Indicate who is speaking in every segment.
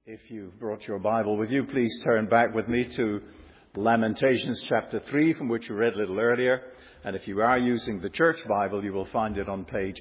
Speaker 1: If you've brought your Bible with you, please turn back with me to Lamentations chapter 3, from which we read a little earlier. And if you are using the church Bible, you will find it on page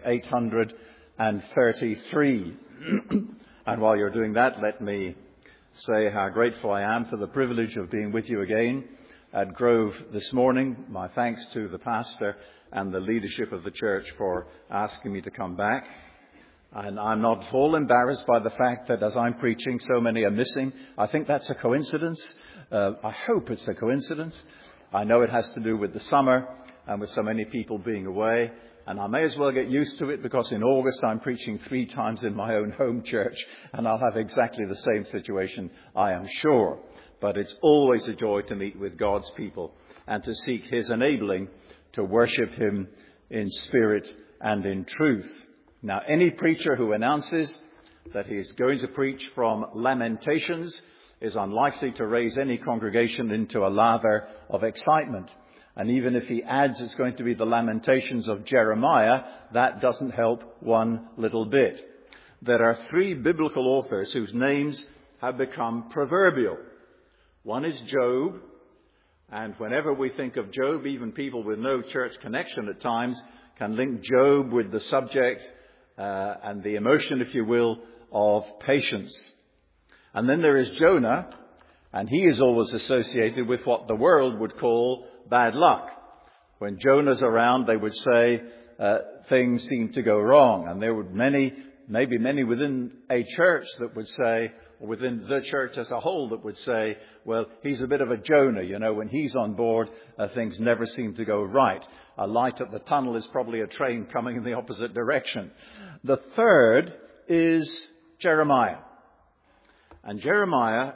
Speaker 1: 833. And while you're doing that, let me say how grateful I am for the privilege of being with you again at Grove this morning. My thanks to the pastor and the leadership of the church for asking me to come back. And I'm not at all embarrassed by the fact that as I'm preaching, so many are missing. I think that's a coincidence. I hope it's a coincidence. I know it has to do with the summer and with so many people being away. And I may as well get used to it, because in August I'm preaching 3 times in my own home church, and I'll have exactly the same situation, I am sure. But it's always a joy to meet with God's people and to seek His enabling to worship Him in spirit and in truth. Now, any preacher who announces that he is going to preach from Lamentations is unlikely to raise any congregation into a lather of excitement. And even if he adds it's going to be the Lamentations of Jeremiah, that doesn't help one little bit. There are 3 biblical authors whose names have become proverbial. One is Job, and whenever we think of Job, even people with no church connection at times can link Job with the subject and the emotion, if you will, of patience. And then there is Jonah, and he is always associated with what the world would call bad luck. When Jonah's around, they would say things seem to go wrong. And there would maybe many within a church that would say, or within the church as a whole that would say, well, he's a bit of a Jonah. You know, when he's on board, things never seem to go right. A light at the tunnel is probably a train coming in the opposite direction. The third is Jeremiah. And Jeremiah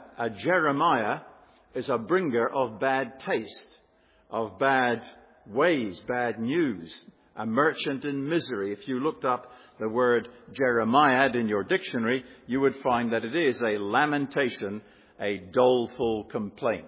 Speaker 1: is a bringer of bad taste, of bad ways, bad news, a merchant in misery. If you looked up the word Jeremiah in your dictionary, you would find that it is a lamentation, a doleful complaint.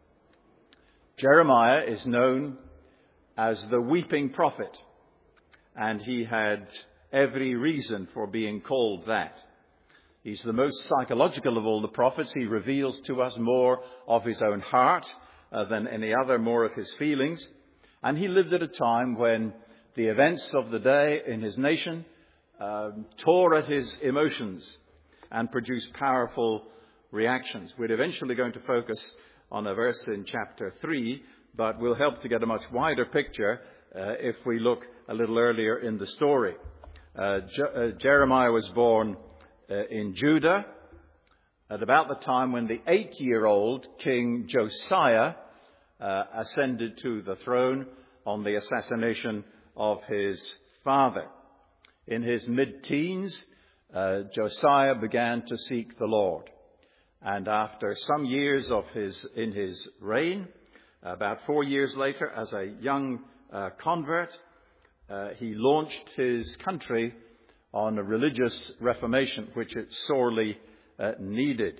Speaker 1: Jeremiah is known as the weeping prophet, and he had every reason for being called that. He's the most psychological of all the prophets. He reveals to us more of his own heart than any other, more of his feelings. And he lived at a time when the events of the day in his nation tore at his emotions and produced powerful reactions. We're eventually going to focus on a verse in chapter 3, but we'll help to get a much wider picture if we look a little earlier in the story. Jeremiah was born in Judah at about the time when the 8-year-old King Josiah ascended to the throne on the assassination of his father. In his mid-teens, Josiah began to seek the Lord. And after some years in his reign, about 4 years later, as a young convert, he launched his country on a religious reformation, which it sorely needed.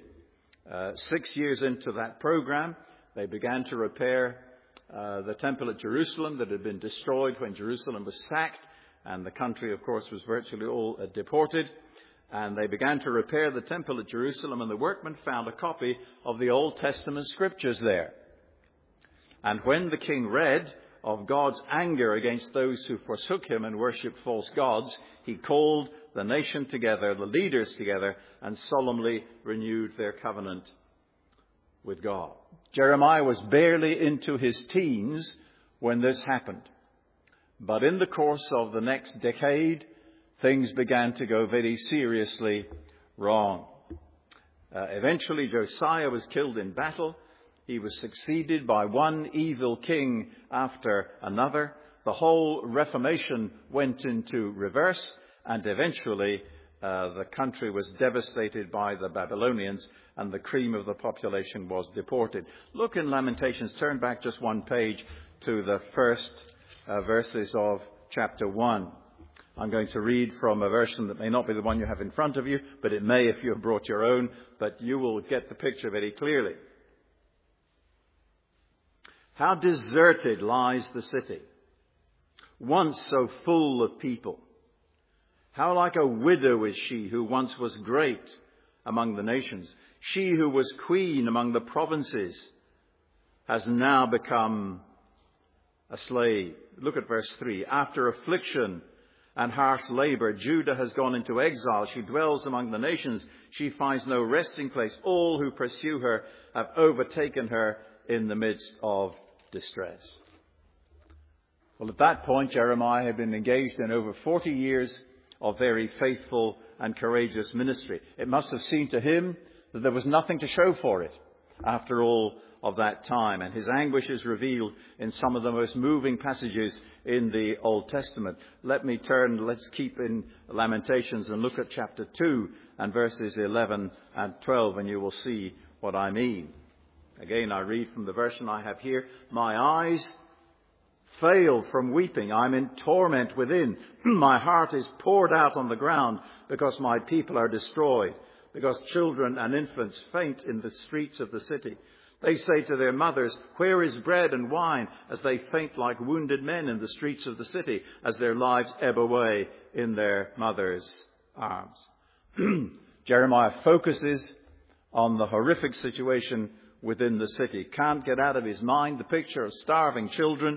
Speaker 1: 6 years into that program, they began to repair the temple at Jerusalem that had been destroyed when Jerusalem was sacked, and the country, of course, was virtually all deported. And they began to repair the temple at Jerusalem, and the workmen found a copy of the Old Testament scriptures there. And when the king read of God's anger against those who forsook him and worshipped false gods, he called the nation together, the leaders together, and solemnly renewed their covenant with God. Jeremiah was barely into his teens when this happened. But in the course of the next decade, things began to go very seriously wrong. Eventually, Josiah was killed in battle. He was succeeded by one evil king after another. The whole Reformation went into reverse, and eventually the country was devastated by the Babylonians, and the cream of the population was deported. Look in Lamentations, turn back just one page to the first verses of chapter 1. I'm going to read from a version that may not be the one you have in front of you, but it may if you have brought your own, but you will get the picture very clearly. How deserted lies the city, once so full of people. How like a widow is she who once was great among the nations. She who was queen among the provinces has now become a slave. Look at verse 3. After affliction and harsh labor, Judah has gone into exile. She dwells among the nations. She finds no resting place. All who pursue her have overtaken her in the midst of distress. Well, at that point, Jeremiah had been engaged in over 40 years of very faithful and courageous ministry. It must have seemed to him that there was nothing to show for it after all of that time. And his anguish is revealed in some of the most moving passages in the Old Testament. Let's keep in Lamentations and look at chapter 2 and verses 11 and 12, and you will see what I mean. Again, I read from the version I have here. My eyes fail from weeping. I'm in torment within. My heart is poured out on the ground because my people are destroyed, because children and infants faint in the streets of the city. They say to their mothers, where is bread and wine? As they faint like wounded men in the streets of the city, as their lives ebb away in their mothers' arms. Jeremiah focuses on the horrific situation within the city. Can't get out of his mind the picture of starving children,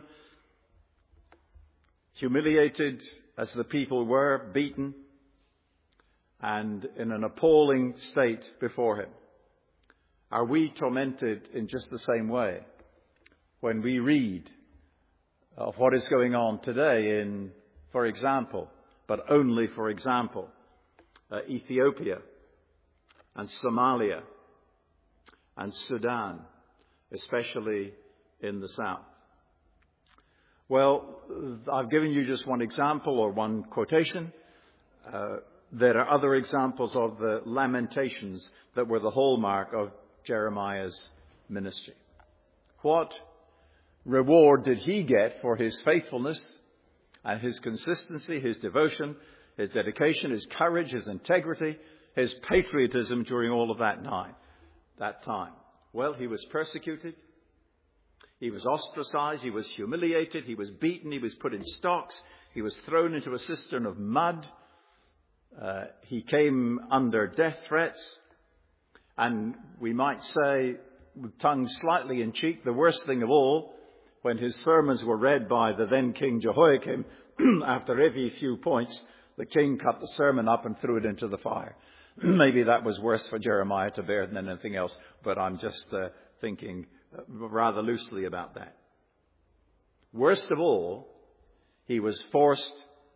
Speaker 1: humiliated as the people were, beaten, and in an appalling state before him. Are we tormented in just the same way when we read of what is going on today in, for example, but only for example, Ethiopia and Somalia and Sudan, especially in the south? Well, I've given you just one example or one quotation. There are other examples of the lamentations that were the hallmark of Jeremiah's ministry. What reward did he get for his faithfulness and his consistency, his devotion, his dedication, his courage, his integrity, his patriotism during all of that time? Well, he was persecuted. He was ostracized. He was humiliated. He was beaten. He was put in stocks. He was thrown into a cistern of mud. He came under death threats. And we might say, with tongue slightly in cheek, the worst thing of all, when his sermons were read by the then King Jehoiakim, after every few points, the king cut the sermon up and threw it into the fire. Maybe that was worse for Jeremiah to bear than anything else, but I'm just thinking rather loosely about that. Worst of all, he was forced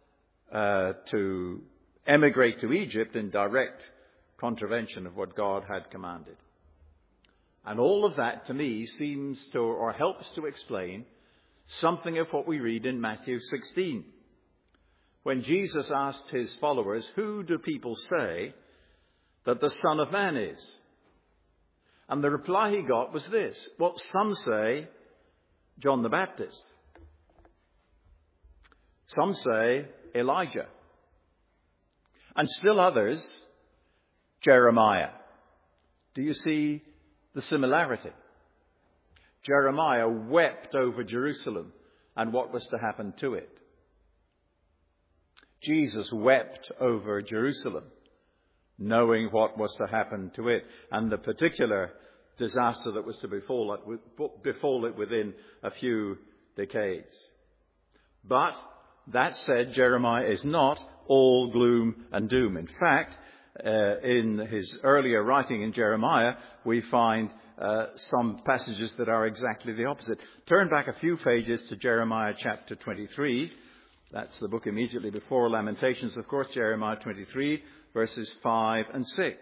Speaker 1: to emigrate to Egypt in direct contravention of what God had commanded. And all of that, to me, seems to, or helps to explain something of what we read in Matthew 16. When Jesus asked his followers, who do people say that the Son of Man is? And the reply he got was this: well, some say John the Baptist. Some say Elijah. And still others, Jeremiah. Do you see the similarity? Jeremiah wept over Jerusalem and what was to happen to it. Jesus wept over Jerusalem, knowing what was to happen to it, and the particular disaster that was to befall it within a few decades. But that said, Jeremiah is not all gloom and doom. In fact, in his earlier writing in Jeremiah, we find some passages that are exactly the opposite. Turn back a few pages to Jeremiah chapter 23. That's the book immediately before Lamentations, of course, Jeremiah 23, verses 5 and 6.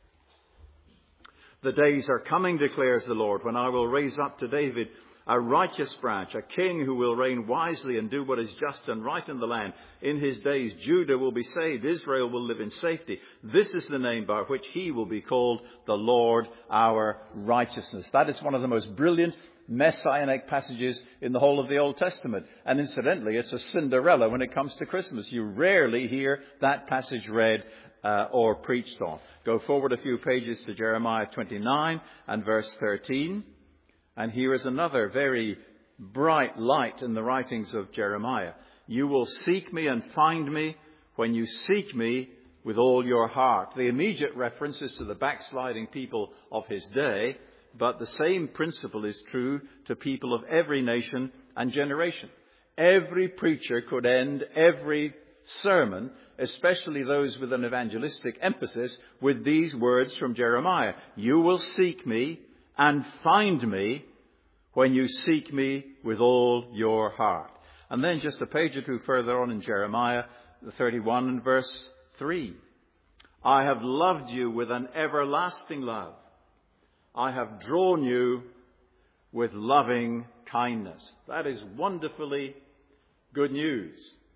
Speaker 1: The days are coming, declares the Lord, when I will raise up to David a righteous branch, a king who will reign wisely and do what is just and right in the land. In his days, Judah will be saved. Israel will live in safety. This is the name by which he will be called the Lord our righteousness. That is one of the most brilliant messianic passages in the whole of the Old Testament. And incidentally, it's a Cinderella when it comes to Christmas. You rarely hear that passage read or preached on. Go forward a few pages to Jeremiah 29 and verse 13. And here is another very bright light in the writings of Jeremiah. You will seek me and find me when you seek me with all your heart. The immediate reference is to the backsliding people of his day, but the same principle is true to people of every nation and generation. Every preacher could end every sermon, especially those with an evangelistic emphasis, with these words from Jeremiah. You will seek me and find me when you seek me with all your heart. And then just a page or two further on in Jeremiah 31 and verse 3. I have loved you with an everlasting love. I have drawn you with loving kindness. That is wonderfully good news.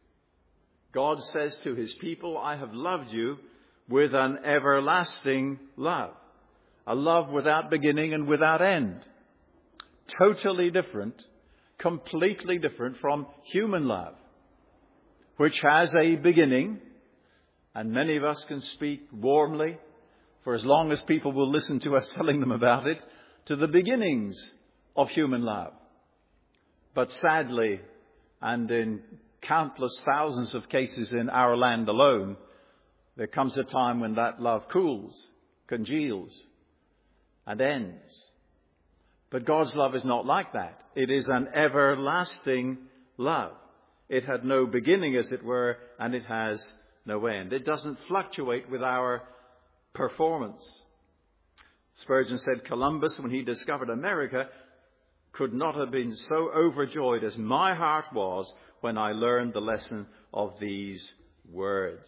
Speaker 1: God says to his people, I have loved you with an everlasting love. A love without beginning and without end. Totally different, completely different from human love, which has a beginning, and many of us can speak warmly, for as long as people will listen to us telling them about it, to the beginnings of human love. But sadly, and in countless thousands of cases in our land alone, there comes a time when that love cools, congeals, and ends. But God's love is not like that. It is an everlasting love. It had no beginning, as it were, and it has no end. It doesn't fluctuate with our performance. Spurgeon said Columbus, when he discovered America, could not have been so overjoyed as my heart was when I learned the lesson of these words.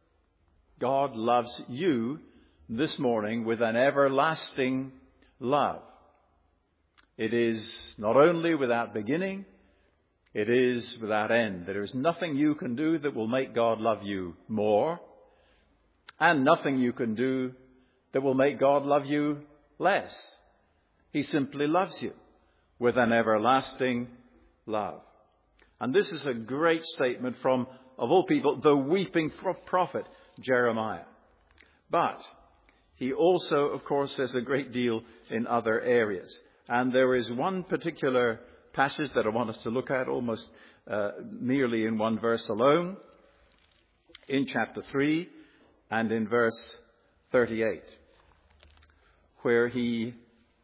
Speaker 1: God loves you this morning with an everlasting love. It is not only without beginning, it is without end. There is nothing you can do that will make God love you more, and nothing you can do that will make God love you less. He simply loves you with an everlasting love. And this is a great statement from, of all people, the weeping prophet Jeremiah. But he also, of course, says a great deal in other areas. And there is one particular passage that I want us to look at almost nearly in one verse alone, in chapter 3 and in verse 38, where he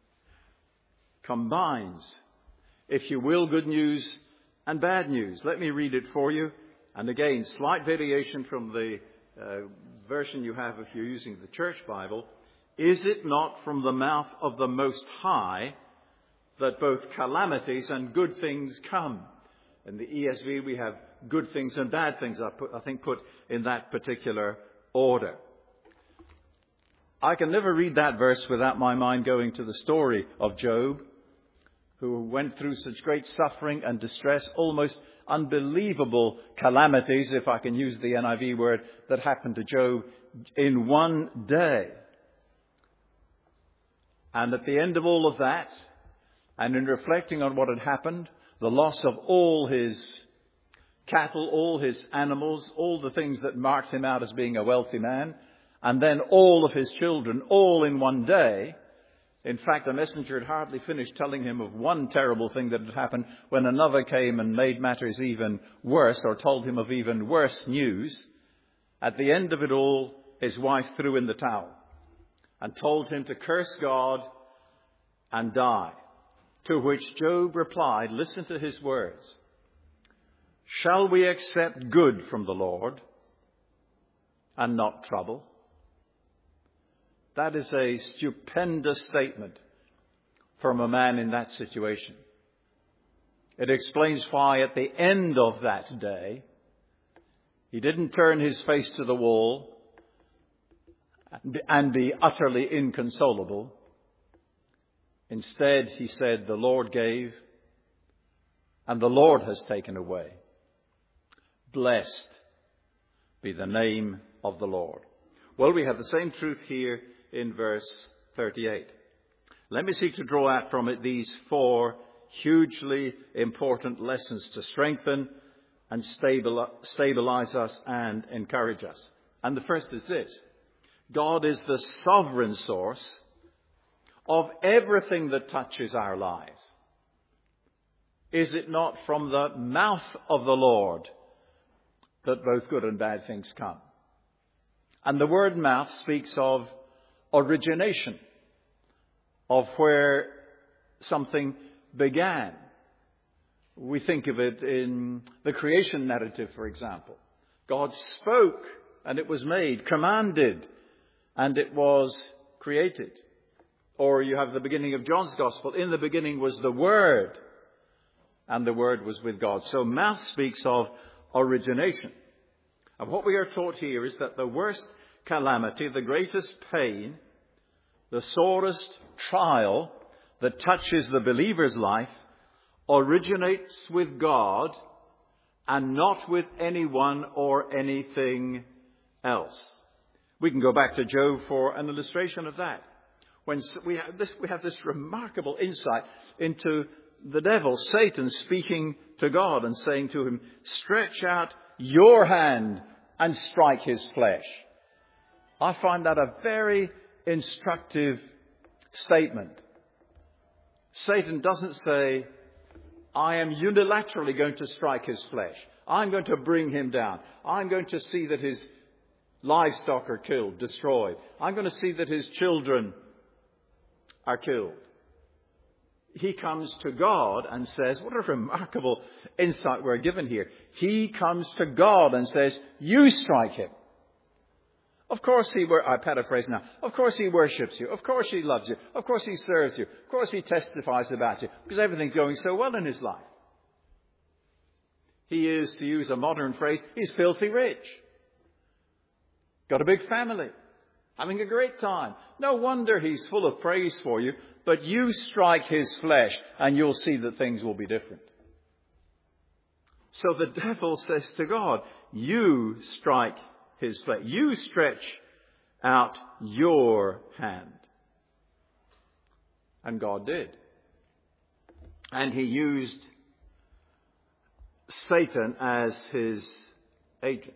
Speaker 1: combines, if you will, good news and bad news. Let me read it for you. And again, slight variation from the version you have if you're using the Church Bible. Is it not from the mouth of the Most High that both calamities and good things come? In the ESV we have good things and bad things, I think put in that particular order. I can never read that verse without my mind going to the story of Job, who went through such great suffering and distress, almost unbelievable calamities, if I can use the NIV word, that happened to Job in one day. And at the end of all of that, and in reflecting on what had happened, the loss of all his cattle, all his animals, all the things that marked him out as being a wealthy man, and then all of his children, all in one day. In fact, the messenger had hardly finished telling him of one terrible thing that had happened when another came and made matters even worse, or told him of even worse news. At the end of it all, his wife threw in the towel and told him to curse God and die. To which Job replied, listen to his words, shall we accept good from the Lord and not trouble? That is a stupendous statement from a man in that situation. It explains why at the end of that day, he didn't turn his face to the wall and be utterly inconsolable. Instead, he said, the Lord gave and the Lord has taken away. Blessed be the name of the Lord. Well, we have the same truth here in verse 38. Let me seek to draw out from it these four hugely important lessons to strengthen and stabilize us and encourage us. And the first is this: God is the sovereign source of everything that touches our lives. Is it not from the mouth of the Lord that both good and bad things come? And the word mouth speaks of origination, of where something began. We think of it in the creation narrative, for example. God spoke and it was made, commanded and it was created. Or you have the beginning of John's Gospel. In the beginning was the Word, and the Word was with God. So mouth speaks of origination. And what we are taught here is that the worst calamity, the greatest pain, the sorest trial that touches the believer's life originates with God and not with anyone or anything else. We can go back to Job for an illustration of that. When we have this remarkable insight into the devil, Satan, speaking to God and saying to him, "Stretch out your hand and strike his flesh." I find that a very instructive statement. Satan doesn't say, "I am unilaterally going to strike his flesh. I'm going to bring him down. I'm going to see that his livestock are killed, destroyed. I'm going to see that his children are killed." He comes to God and says, what a remarkable insight we're given here. He comes to God and says, "You strike him." Of course I paraphrase now. Of course he worships you. Of course he loves you. Of course he serves you. Of course he testifies about you because everything's going so well in his life. He is, to use a modern phrase, he's filthy rich. Got a big family. Having a great time. No wonder he's full of praise for you, but you strike his flesh and you'll see that things will be different. So the devil says to God, "You strike his flesh. You stretch out your hand." And God did. And he used Satan as his agent.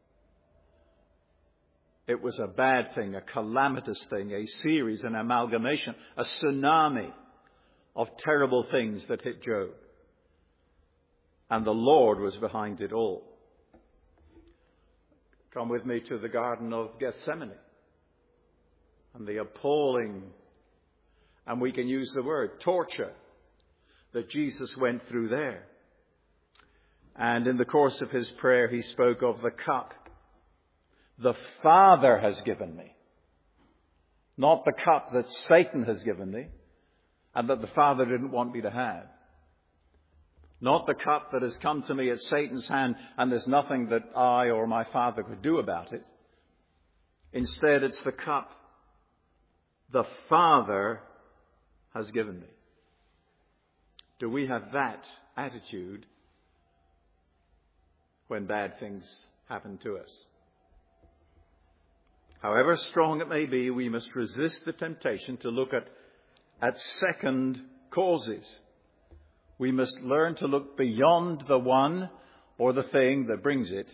Speaker 1: It was a bad thing, a calamitous thing, a series, an amalgamation, a tsunami of terrible things that hit Job. And the Lord was behind it all. Come with me to the Garden of Gethsemane and the appalling, and we can use the word, torture that Jesus went through there. And in the course of his prayer, he spoke of the cup the Father has given me, not the cup that Satan has given me and that the Father didn't want me to have. Not the cup that has come to me at Satan's hand and there's nothing that I or my Father could do about it. Instead, it's the cup the Father has given me. Do we have that attitude when bad things happen to us? However strong it may be, we must resist the temptation to look at second causes. We must learn to look beyond the one or the thing that brings it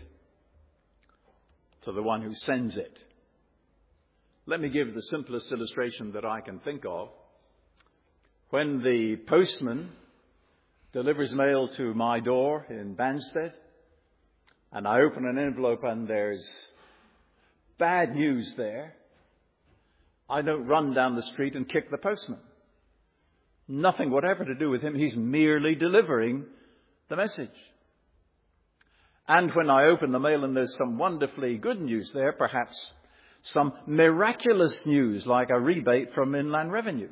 Speaker 1: to the one who sends it. Let me give the simplest illustration that I can think of. When the postman delivers mail to my door in Banstead, and I open an envelope and there's bad news there, I don't run down the street and kick the postman. Nothing whatever to do with him. He's merely delivering the message. And when I open the mail and there's some wonderfully good news there, perhaps some miraculous news like a rebate from Inland Revenue,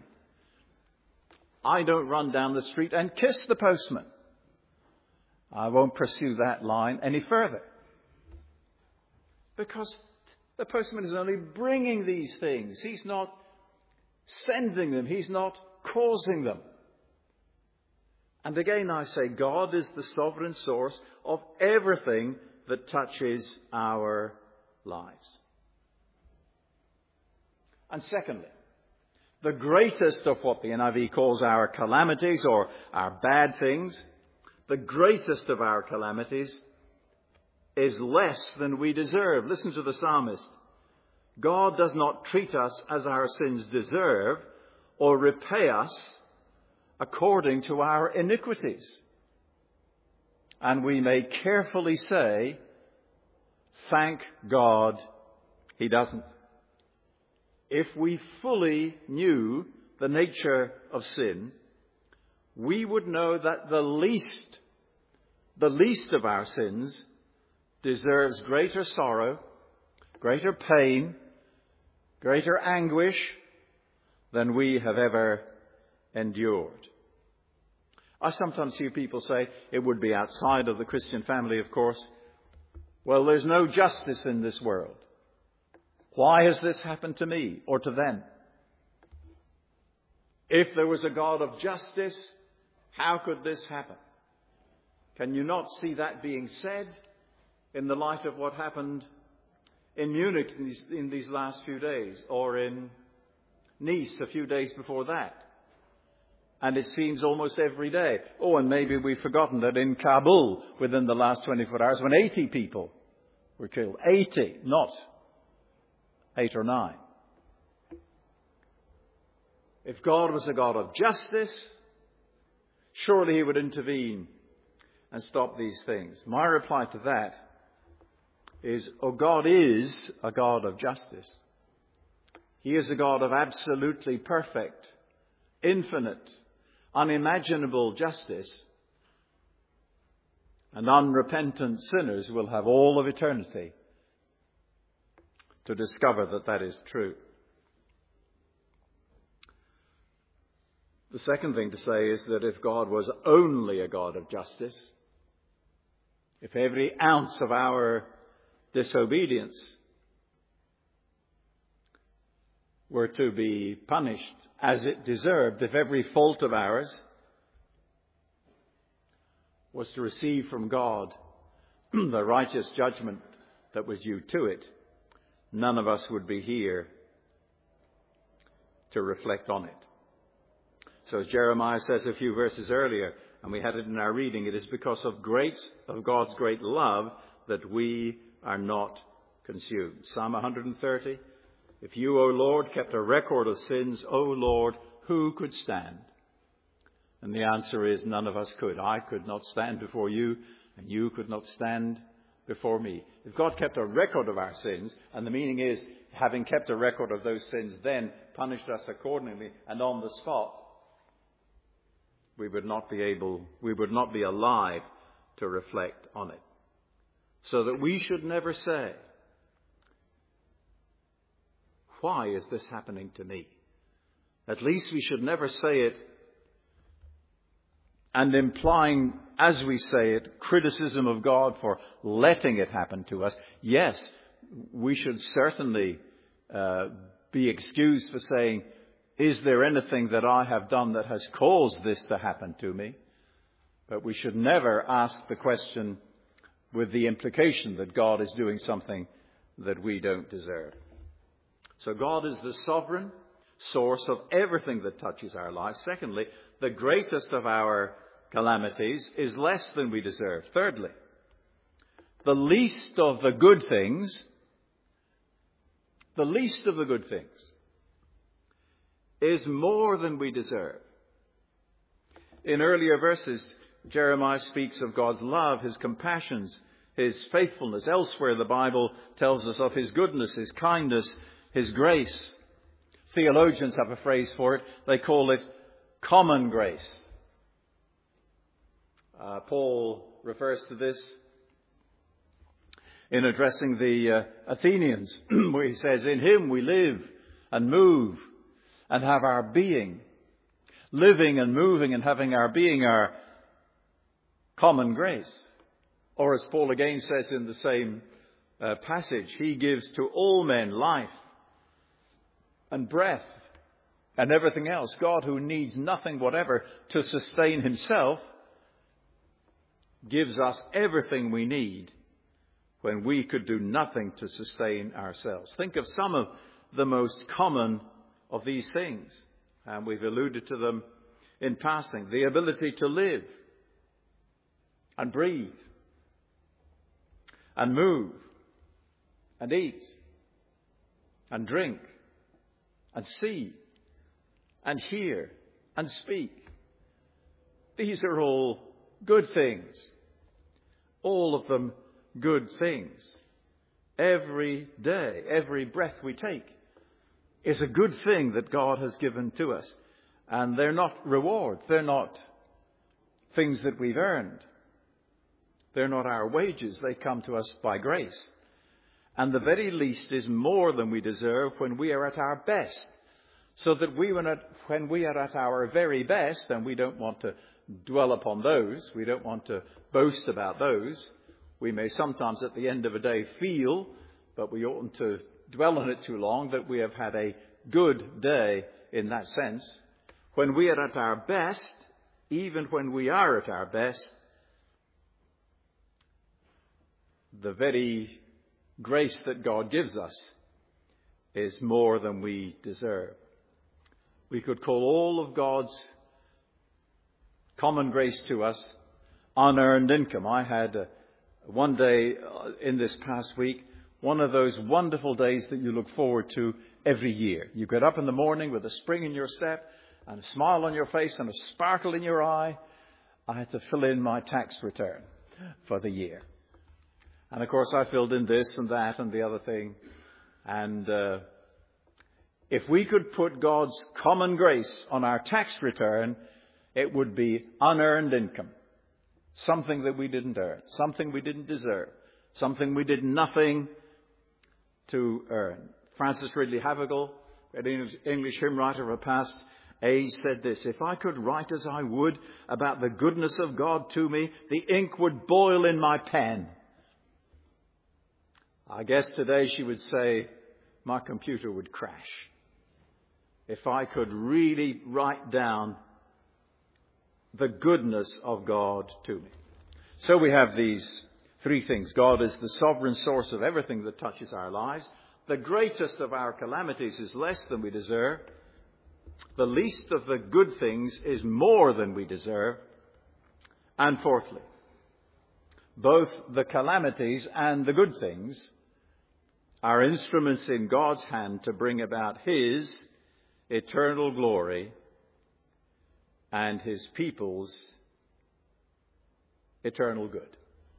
Speaker 1: I don't run down the street and kiss the postman. I won't pursue that line any further. Because the postman is only bringing these things. He's not sending them. He's not causing them. And again I say, God is the sovereign source of everything that touches our lives. And secondly, the greatest of what the NIV calls our calamities or our bad things, the greatest of our calamities is less than we deserve. Listen to the psalmist. God does not treat us as our sins deserve or repay us according to our iniquities. And we may carefully say, thank God He doesn't. If we fully knew the nature of sin, we would know that the least of our sins deserves greater sorrow, greater pain, greater anguish than we have ever endured. I sometimes hear people say, it would be outside of the Christian family, of course, well, there's no justice in this world. Why has this happened to me or to them? If there was a God of justice, how could this happen? Can you not see that being said in the light of what happened in Munich in these last few days, or in Nice a few days before that? And it seems almost every day. Oh, and maybe we've forgotten that in Kabul, within the last 24 hours, when 80 people were killed. 80, not 8 or 9. If God was a God of justice, surely he would intervene and stop these things. My reply to that is, God is a God of justice. He is a God of absolutely perfect, infinite, unimaginable justice. And unrepentant sinners will have all of eternity to discover that that is true. The second thing to say is that if God was only a God of justice, if every ounce of our disobedience were to be punished as it deserved, if every fault of ours was to receive from God the righteous judgment that was due to it, none of us would be here to reflect on it. So as Jeremiah says a few verses earlier, and we had it in our reading, it is because of God's great love that we are not consumed. Psalm 130, if you, O Lord, kept a record of sins, O Lord, who could stand? And the answer is none of us could. I could not stand before you, and you could not stand before me. If God kept a record of our sins, and the meaning is, having kept a record of those sins, then punished us accordingly and on the spot, we would not be alive to reflect on it. So that we should never say, why is this happening to me? At least we should never say it and implying, as we say it, criticism of God for letting it happen to us. Yes, we should certainly be excused for saying, is there anything that I have done that has caused this to happen to me? But we should never ask the question with the implication that God is doing something that we don't deserve. So God is the sovereign source of everything that touches our lives. Secondly, the greatest of our calamities is less than we deserve. Thirdly, the least of the good things is more than we deserve. In earlier verses, Jeremiah speaks of God's love, his compassions, his faithfulness. Elsewhere, the Bible tells us of his goodness, his kindness, his grace. Theologians have a phrase for it. They call it common grace. Paul refers to this in addressing the Athenians, where he says, in him we live and move and have our being. Living and moving and having our being are common grace. Or as Paul again says in the same passage, he gives to all men life and breath and everything else. God, who needs nothing whatever to sustain himself, gives us everything we need when we could do nothing to sustain ourselves. Think of some of the most common of these things, and we've alluded to them in passing. The ability to live and breathe and move and eat and drink and see and hear and speak. These are all good things. All of them good things. every day, every breath we take is a good thing that God has given to us. And they're not rewards. They're not things that we've earned. They're not our wages. They come to us by grace. And the very least is more than we deserve when we are at our best. So that when we are at our very best, and we don't want to dwell upon those, we don't want to boast about those. We may sometimes at the end of a day feel, but we oughtn't to dwell on it too long, that we have had a good day in that sense. When we are at our best, even when we are at our best, the very grace that God gives us is more than we deserve. We could call all of God's common grace to us unearned income. I had one day in this past week, one of those wonderful days that you look forward to every year. You get up in the morning with a spring in your step and a smile on your face and a sparkle in your eye. I had to fill in my tax return for the year. And of course I filled in this and that and the other thing. And if we could put God's common grace on our tax return, it would be unearned income. Something that we didn't earn. Something we didn't deserve. Something we did nothing to earn. Francis Ridley Havergal, an English hymn writer of a past age, said this: "If I could write as I would about the goodness of God to me, the ink would boil in my pen." I guess today she would say, my computer would crash. If I could really write down the goodness of God to me. So we have these three things. God is the sovereign source of everything that touches our lives. The greatest of our calamities is less than we deserve. The least of the good things is more than we deserve. And fourthly, both the calamities and the good things are instruments in God's hand to bring about His eternal glory and His people's eternal good.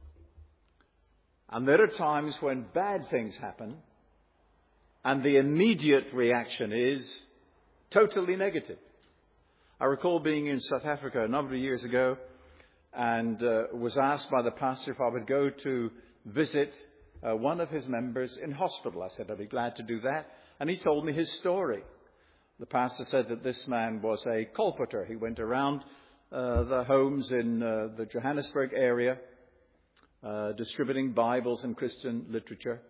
Speaker 1: And there are times when bad things happen and the immediate reaction is totally negative. I recall being in South Africa a number of years ago and was asked by the pastor if I would go to visit one of his members in hospital. I said I'd be glad to do that. And he told me his story. The pastor said that this man was a colporteur. He went around the homes in the Johannesburg area distributing Bibles and Christian literature.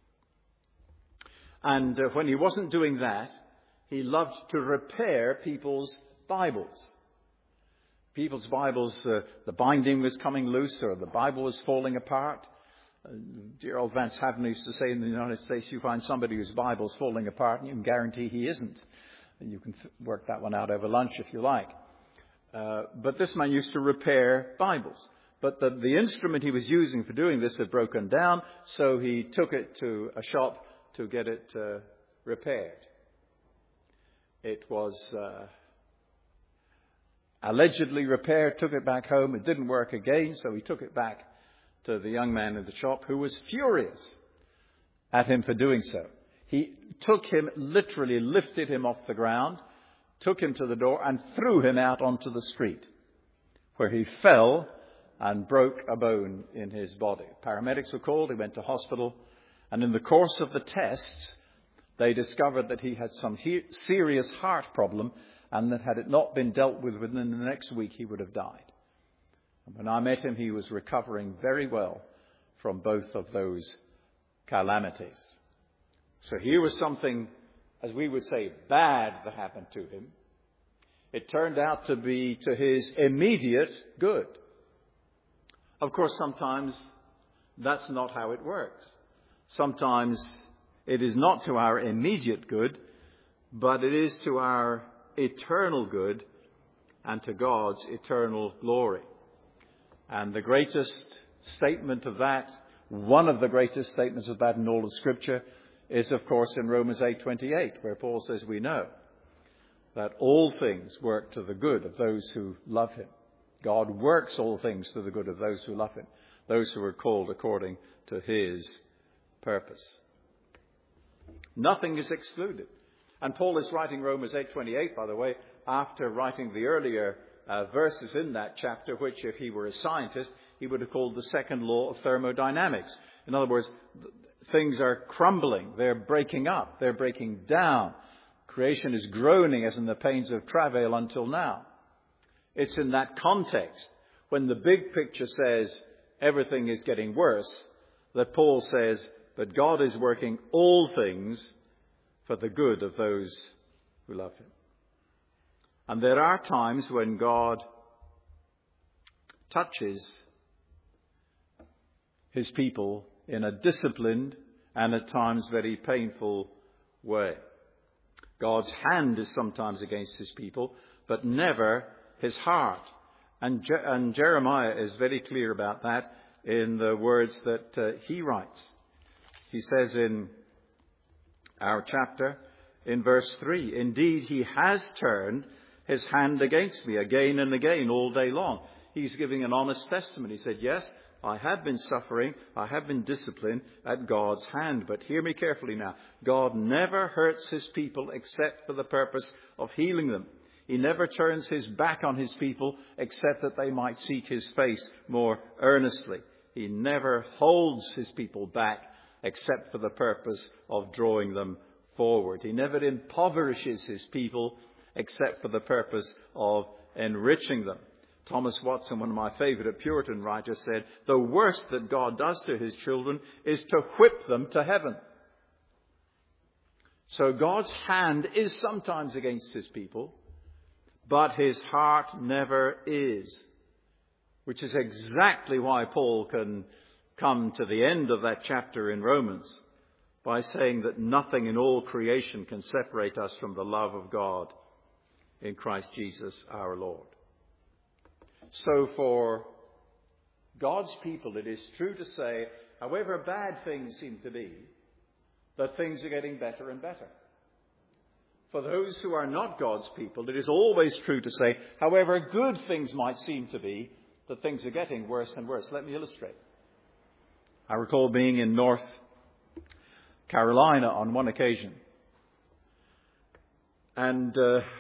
Speaker 1: And when he wasn't doing that, he loved to repair people's Bibles. People's Bibles, the binding was coming loose or the Bible was falling apart. Dear old Vance Havner used to say in the United States, you find somebody whose Bible's falling apart and you can guarantee he isn't. And you can work that one out over lunch if you like. But this man used to repair Bibles. But the instrument he was using for doing this had broken down, so he took it to a shop to get it repaired. It was allegedly repaired, took it back home. It didn't work again, so he took it back to the young man in the shop, who was furious at him for doing so. He took him, literally lifted him off the ground, took him to the door and threw him out onto the street, where he fell and broke a bone in his body. Paramedics were called, he went to hospital, and in the course of the tests, they discovered that he had some serious heart problem, and that had it not been dealt with within the next week, he would have died. And when I met him, he was recovering very well from both of those calamities. So here was something, as we would say, bad that happened to him. It turned out to be to his immediate good. Of course, sometimes that's not how it works. Sometimes it is not to our immediate good, but it is to our eternal good and to God's eternal glory. And the greatest statement of that, one of the greatest statements of that in all of Scripture, is of course in Romans 8:28, where Paul says we know that all things work to the good of those who love Him. God works all things to the good of those who love Him, those who are called according to His purpose. Nothing is excluded. And Paul is writing Romans 8:28, by the way, after writing the earlier verses in that chapter, which if he were a scientist, he would have called the second law of thermodynamics. In other words, things are crumbling, they're breaking up, they're breaking down. Creation is groaning as in the pains of travail until now. It's in that context, when the big picture says everything is getting worse, that Paul says, but God is working all things for the good of those who love him. And there are times when God touches his people in a disciplined and at times very painful way. God's hand is sometimes against his people, but never his heart. And Jeremiah is very clear about that in the words that he writes. He says in our chapter, in verse 3, indeed, he has turned his hand against me again and again all day long. He's giving an honest testimony. He said, yes, I have been suffering, I have been disciplined at God's hand. But hear me carefully now. God never hurts his people except for the purpose of healing them. He never turns his back on his people except that they might seek his face more earnestly. He never holds his people back except for the purpose of drawing them forward. He never impoverishes his people except for the purpose of enriching them. Thomas Watson, one of my favorite Puritan writers, said, the worst that God does to his children is to whip them to heaven. So God's hand is sometimes against his people, but his heart never is. Which is exactly why Paul can come to the end of that chapter in Romans by saying that nothing in all creation can separate us from the love of God in Christ Jesus our Lord. So for God's people, it is true to say, however bad things seem to be, that things are getting better and better. For those who are not God's people, it is always true to say, however good things might seem to be, that things are getting worse and worse. Let me illustrate. I recall being in North Carolina on one occasion and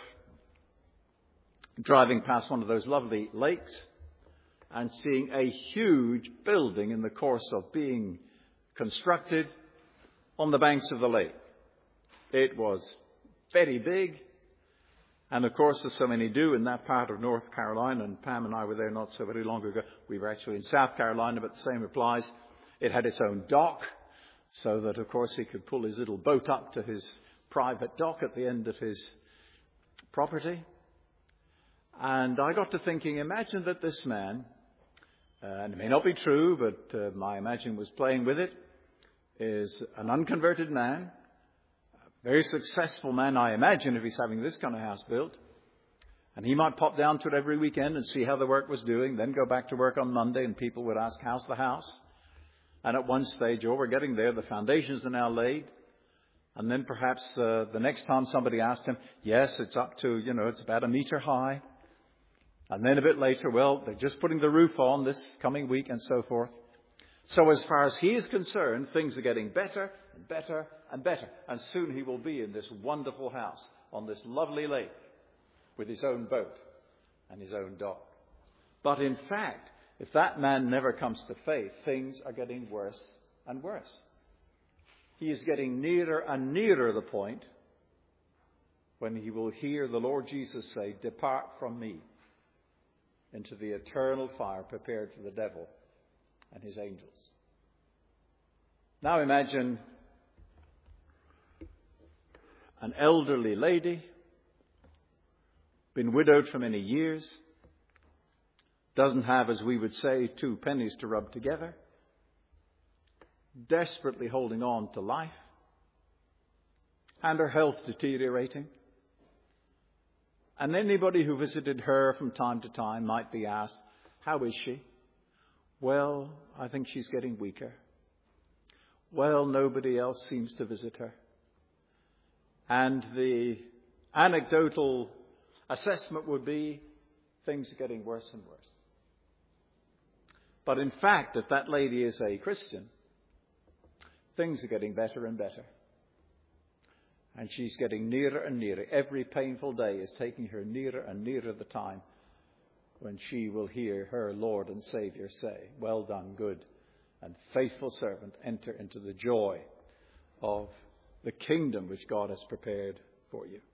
Speaker 1: driving past one of those lovely lakes and seeing a huge building in the course of being constructed on the banks of the lake. It was very big. And of course, as so many do in that part of North Carolina, and Pam and I were there not so very long ago. We were actually in South Carolina, but the same applies. It had its own dock, so that, of course, he could pull his little boat up to his private dock at the end of his property. And I got to thinking, imagine that this man, and it may not be true, but my imagination was playing with it, is an unconverted man, a very successful man, I imagine, if he's having this kind of house built. And he might pop down to it every weekend and see how the work was doing, then go back to work on Monday, and people would ask, how's the house? And at one stage, oh, we're getting there, the foundations are now laid. And then perhaps the next time somebody asked him, yes, it's up to, it's about 1 meter high. And then a bit later, well, they're just putting the roof on this coming week and so forth. So as far as he is concerned, things are getting better and better and better. And soon he will be in this wonderful house on this lovely lake with his own boat and his own dock. But in fact, if that man never comes to faith, things are getting worse and worse. He is getting nearer and nearer the point when he will hear the Lord Jesus say, depart from me into the eternal fire prepared for the devil and his angels. Now imagine an elderly lady, been widowed for many years, doesn't have, as we would say, 2 pennies to rub together, desperately holding on to life, and her health deteriorating. And anybody who visited her from time to time might be asked, how is she? Well, I think she's getting weaker. Well, nobody else seems to visit her. And the anecdotal assessment would be, things are getting worse and worse. But in fact, if that lady is a Christian, things are getting better and better. And she's getting nearer and nearer. Every painful day is taking her nearer and nearer the time when she will hear her Lord and Saviour say, "Well done, good and faithful servant. Enter into the joy of the kingdom which God has prepared for you."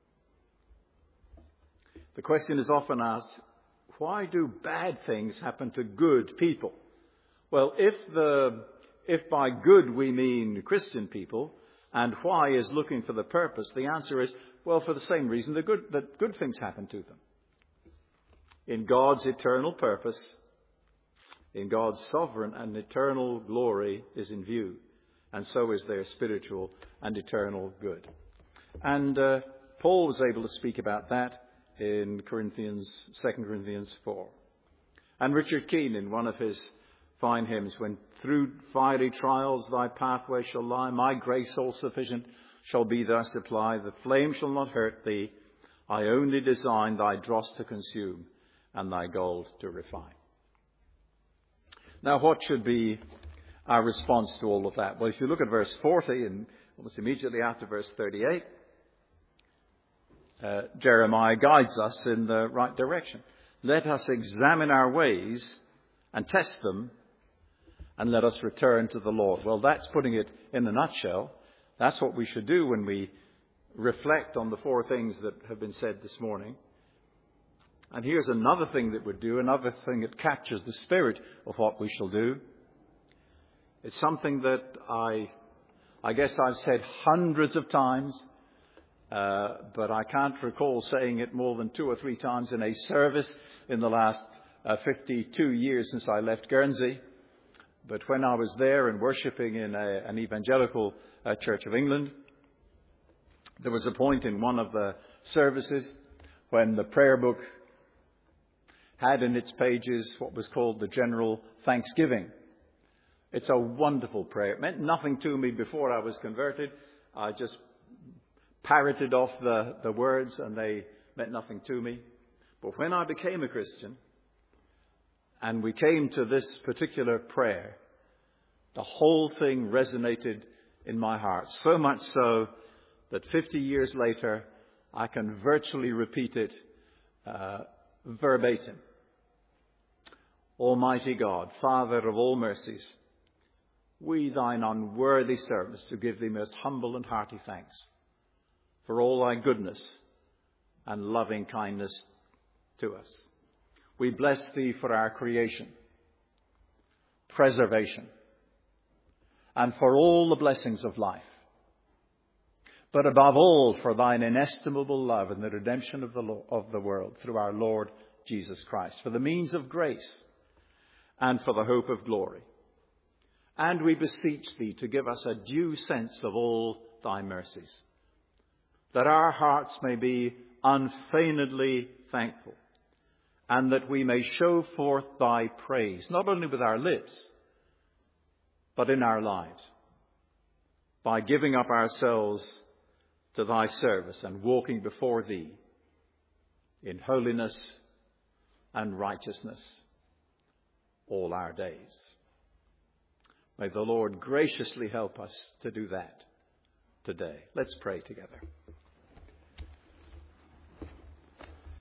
Speaker 1: The question is often asked, why do bad things happen to good people? Well, if by good we mean Christian people, and why is looking for the purpose, the answer is, well, for the same reason that good things happen to them. In God's eternal purpose, in God's sovereign and eternal glory is in view, and so is their spiritual and eternal good. And Paul was able to speak about that in 2 Corinthians 4. And Richard Keane, in one of his fine hymns, "When through fiery trials thy pathway shall lie, my grace all sufficient shall be thy supply. The flame shall not hurt thee. I only design thy dross to consume and thy gold to refine." Now, what should be our response to all of that? Well, if you look at verse 40, and almost immediately after verse 38, Jeremiah guides us in the right direction. "Let us examine our ways and test them, and let us return to the Lord." Well, that's putting it in a nutshell. That's what we should do when we reflect on the four things that have been said this morning. And here's another thing that we'd do, another thing that captures the spirit of what we shall do. It's something that I guess I've said hundreds of times, but I can't recall saying it more than 2 or 3 times in a service in the last 52 years since I left Guernsey. But when I was there and worshipping in an evangelical Church of England, there was a point in one of the services when the prayer book had in its pages what was called the General Thanksgiving. It's a wonderful prayer. It meant nothing to me before I was converted. I just parroted off the words and they meant nothing to me. But when I became a Christian and we came to this particular prayer, the whole thing resonated in my heart. So much so that 50 years later, I can virtually repeat it verbatim. "Almighty God, Father of all mercies, we thine unworthy servants do give thee most humble and hearty thanks for all thy goodness and loving kindness to us. We bless thee for our creation, preservation, and for all the blessings of life, but above all for thine inestimable love and the redemption of the world through our Lord Jesus Christ, for the means of grace and for the hope of glory. And we beseech thee to give us a due sense of all thy mercies, that our hearts may be unfeignedly thankful, and that we may show forth thy praise, not only with our lips, but in our lives, by giving up ourselves to thy service and walking before thee in holiness and righteousness all our days. May the Lord graciously help us to do that today. Let's pray together.